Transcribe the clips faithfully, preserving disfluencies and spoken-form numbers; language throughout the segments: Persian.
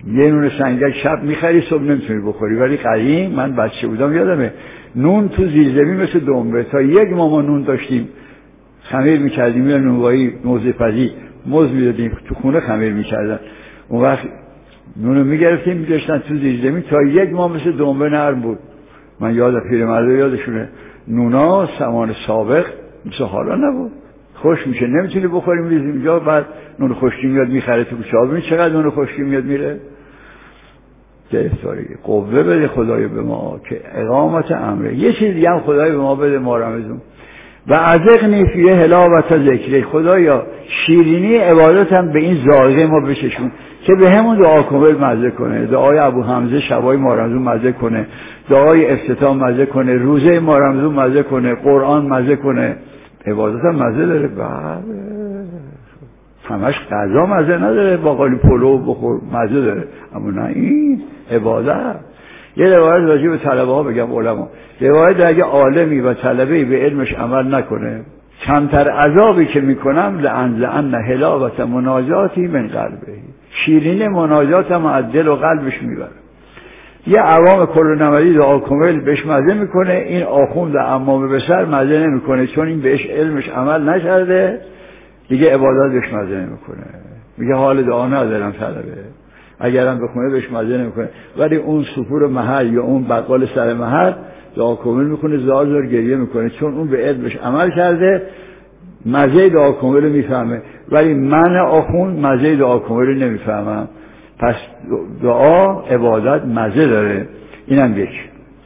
یه نون سنگک شب میخری صبح نمیتونی بخوری. ولی قدیم من بچه بودم یادمه نون تو زیرزمین مثل دنبه، تا یک ماما نون داشتیم خمیر میکردیم یا نونوایی موزه پزی موز میدادیم تو خونه خمیر میکردن، اون وقت نونو میگرفتیم میذاشتن تو زیرزمین تا یک ماه مثل دنبه نرم بود. من یاد پیرمردا یادشونه نونا زمان سابق مثل حالا نبود، خوش میشه نمیتونی بخوری میریزی اینجا، بعد نون خشکی میاد میخره تو کوچه. ببین چقدر نون خشکی میاد میره. گرفتاری قوه بده خدای به ما که اقامت امره. یه چیز دیگه هم خدای به ما بده ما رمزون و ازقنی فیه حلاوت ذکری. خدایا شیرینی عبادت هم به این ذائقه ما بچشون که به همون دعا کامل مزه کنه، دعای ابو حمزه شبای ما رمزون مزه کنه، دعای افتتاح مزه کنه، روزه ما رمزون مزه کنه، قرآن مزه کنه. عبادت هم مزه داره. بله همش غذا مزه نداره، باقالی پلو بخور مزه داره، اما نه این عبادت. یه روایت راجع به طلبه ها بگم علما، روایت اگه عالمی و طلبه‌ای به علمش عمل نکنه کمتر عذابی که میکنم لأنزعن حلاوت مناجاتی من قلبه، شیرین مناجاتم از دل و قلبش میبره. یه عوام کل نمدی دعا کامل بهش مزه میکنه، این آخوند عمامه به سر مزه نمیکنه چون این بهش علمش عمل نکرده، دیگه عبادت بهش مزه نمیکنه، میگه حال دعا ندارم طلبه، اگرم بخونه بهش مزه نمیکنه. ولی اون سفور محل یا اون بقال سر محل دعا کامل میکنه، زار زار گریه میکنه چون اون به علمش عمل کرده، مزه دعا کامل میفهمه. ولی من آخوند مزه دعا کامل نمیفهمم. پس دعا عبادت مزه داره. اینم یک.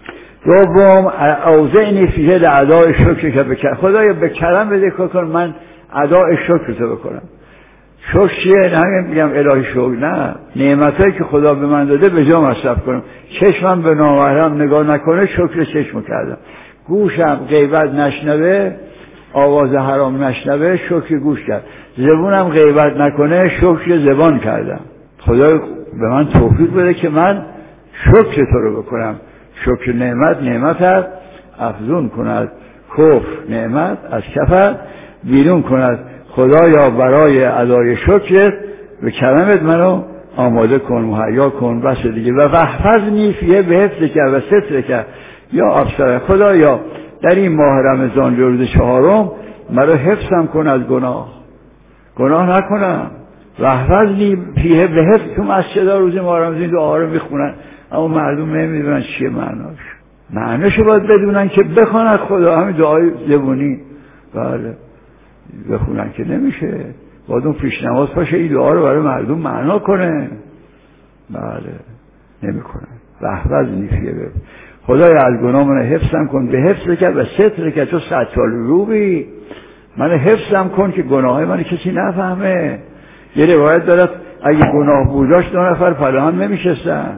دوم اوزعنی فیه لاداء شکر که بکر. خدایا به کرم بده کن من اداء شکر تو بکنم. شکر چیه؟ نه میگم الهی شکر، نه، نعمتایی که خدا به من داده به جا مصرف کنم. چشمم به نامحرم نگاه نکنه شکر چشم کردم، گوشم غیبت نشنوه آواز حرام نشنوه شکر گوش کرد، زبونم غیبت نکنه شکر زبان کردم. خدا به من توفیق بده که من شکر تو رو بکنم. شکر نعمت نعمت هست افزون کند، کفر نعمت از کفر بیرون کند. خدایا برای ادای شکر به کرمت منو آماده کن، مهیا کن. بس دیگه. و وحفظنی فیه به حفظ که و ستر که یا افسر. خدایا در این ماه رمضان روز چهارم مرا حفظم کن از گناه، گناه نکنم. وحفظنی فیه به حفظ. تو مسجد روز ماه رمضان دعا رو میخونن اما مردم نمیدونن چیه معناش. معناشو باید بدونن که بخونن خدا. همین دعای زبونی بله بخونن که نمیشه، باید اون پیش نماز باشه این دعا رو برای مردم معنا کنه. بله نمیکنن. وحفظنی فیه به خدای از گناه من حفظم کن به حفظ که و ستر که تو ستال روبی، من حفظم کن که گناه های من کسی نفهمه. یه روایت دارد اگه گناه بوداش دو نفر پلان نمیشستن.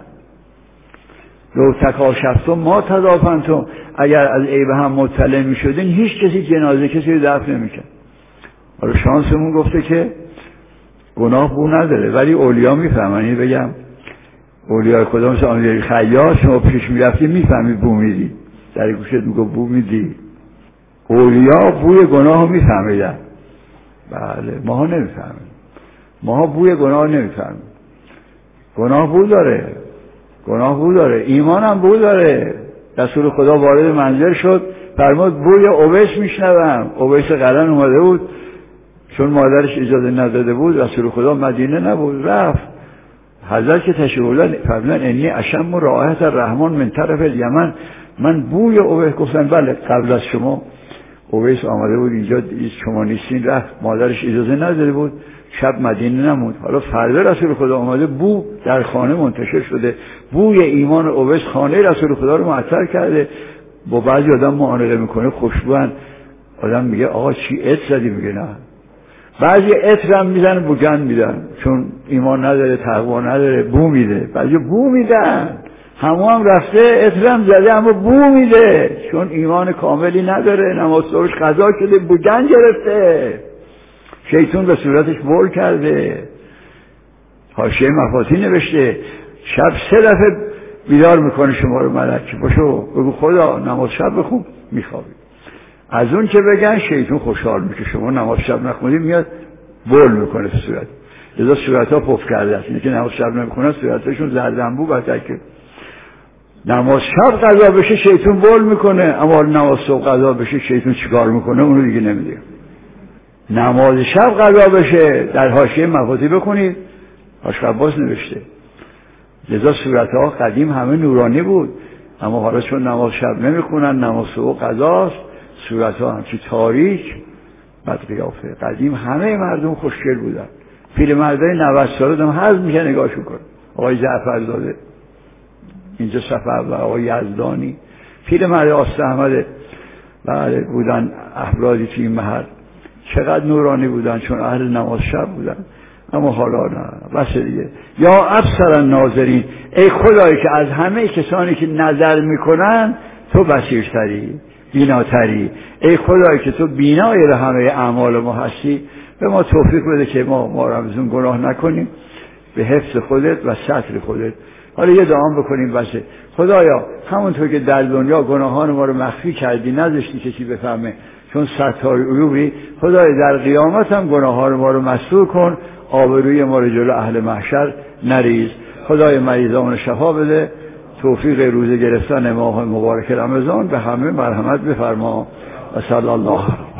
لو تکاشفتم ما تدافنتم، اگر از عیب هم مطلع میشدین هیچ کسی جنازه کسی رو دفن نمیکرد. حالا شانسمون گفته که گناه بو نداره، ولی اولیا میفهمن. این بگم اولیای خدا مثل آمیری خیاط شما پیش میرفتی میفهمی بو میدی، در گوشت میگو بو میدی. اولیا بوی گناه رو میفهمیدن. بله ماها نمیفهمیم، ماها بوی گناه نمیفهمیم. گناه بو داره، گناه بو داره، ایمان هم بو داره. رسول خدا وارد منزل شد فرمود بوی اویس میشنوم. اویس قرن اومده بود چون مادرش اجازه نداده بود، رسول خدا مدینه نبود، رفت. حضرت که تشریف بردن فرمودن انی اشم رائحة الرحمن من طرف الیمن، من بوی اویس. گفتن بله قبل از شما اویس آمده بود اینجا، شما نیستین. رفت، مادرش اجازه نداده بود، شب مدینه نموند. حالا فردا رسول خدا آمده، بو در خانه منتشر شده، بوی ایمان اویس خانه رسول خدا رو معطر کرده. با بعضی آدم معانقه میکنه خوشبوان، آدم میگه آقا چی عطر زدی؟ میگه نه. بعضی عطر هم میزن بوگن میدن چون ایمان نداره تقوا نداره بو میده. بعضی بو میدن، همو هم رفته عطر هم زده اما بو میده چون ایمان کاملی نداره، نماز روش قضا شده بوگن گرفته، شیطان به صورتش بول کرده. حاشیه مفاتیح نوشته شب سه دفعه بیدار میکنه شما رو ملک، باشو بگو خدا نماز شب بخون، میخوابی. از اون که بگن شیطان خوشحال میشه شما نماز شب نخونید، میاد بول میکنه تو صورت. لذا صورتها پف کرده است. اینه که نماز شب نمیکنن صورتشون زردنبو بهتر که نماز شب قضا بشه شیطون بول میکنه، اما نماز صبح قضا بشه شیطون چیکار میکنه اونو دیگه نمیدونه. نماز شب قضا بشه در حاشیه مفاتیح بکنید، حاشیه عباس نوشته. لذا صورتها قدیم همه نورانی بود، اما حالا چون نماز شب نمیخونن نماز صبح قضاست، صورتها همچی تاریک بد قیافه. قدیم همه مردم خوشگل بودن. پیرمردای نود ساله هم حظ میشه نگاهشون کن. آقای جعفرزاده اینجا صفحه و آقای یزدانی پیرمرد آست احمد بله بودن، افرادی توی این محل چقدر نورانی بودن چون اهل نماز شب بودن. اما حالا نه بس دیگه. یا ابصر الناظرین، ای خدایی که از همه کسانی که نظر میکنن تو بصیرتری بیناتری، ای خدایی که تو بینای همه اعمال ما هستی، به ما توفیق بده که ما ما رمزون گناه نکنیم به حفظ خودت و ستر خودت. حالا یه دعا بکنیم بسه. خدایا همونطور که در دنیا گناهان ما رو مخفی کردی نذاشتی کسی بفهمه چون ستار عیوبی، خدای در قیامت هم گناهان ما رو مستور کن، آبروی ما رو جلو اهل محشر نریز. خدای مریضان شفا بده، توفیق روزه گرفتن ماه مبارک رمضان به همه مرحمت بفرما و صلی الله